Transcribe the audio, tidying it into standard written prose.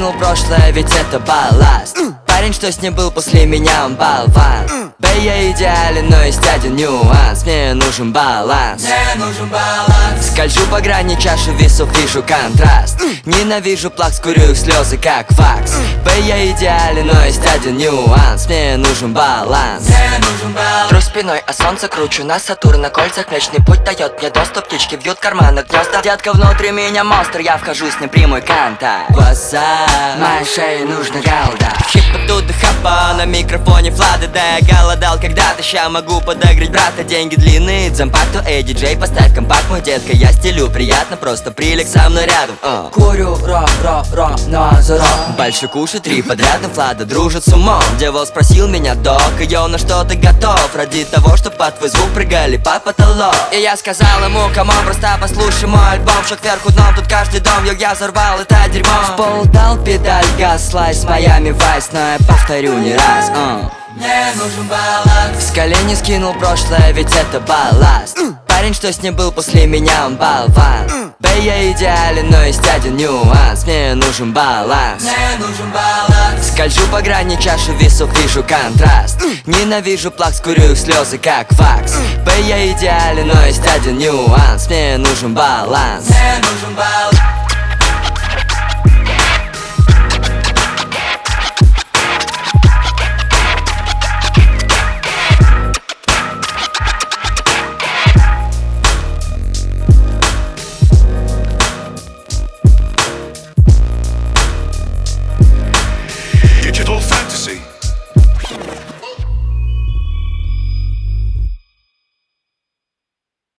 скинул прошлое, ведь это балласт. Парень, что с ним был после меня, он болван. Да я идеален, но есть один нюанс. Мне нужен баланс. Скольжу по грани чаши весов, вижу контраст. Ненавижу плакс, курю их слезы, как вакс. Да я идеален, но есть один нюанс. Мне нужен баланс. Тру спиной, а солнце кручу на Сатурн. На кольцах Млечный Путь дает мне доступ. Птички вьют карманы гнезда. Детка, внутри меня монстр, я вхожу с ним прямой контакт. Глаза, моей шее нужна голда. Хипа тут хапа, на микрофоне Влада. Да я голодал когда-то, ща могу подогреть брата. Деньги длинные, дзампакту, эй, диджей, поставь компакт. Мой детка, я стилю, приятно, просто прилег со мной рядом. Курю, но за рок. Больше кушай 3 подряд, Влада дружит с умом. Дьявол спросил меня, док, йоу, на что ты готов? Ради того, чтоб под твой звук прыгали по потолок. И я сказал ему, камон, просто послушай мой альбом. Шаг вверху дном, тут каждый дом, йоу, я взорвал это дерьмо. В пол дал педаль, газ, слайс, Майами Вайс. Но я повторю не раз, Мне нужен баланс. с колени скинул прошлое, ведь это балласт. Парень, что с ним был после меня, он болван. Да я идеален, но есть один нюанс. Мне нужен баланс. Скольжу по грани чаши весов, вижу контраст. Ненавижу плакс, курю их слезы, как вакс. Да я идеален, но есть один нюанс. Мне нужен баланс. Мне нужен баланс.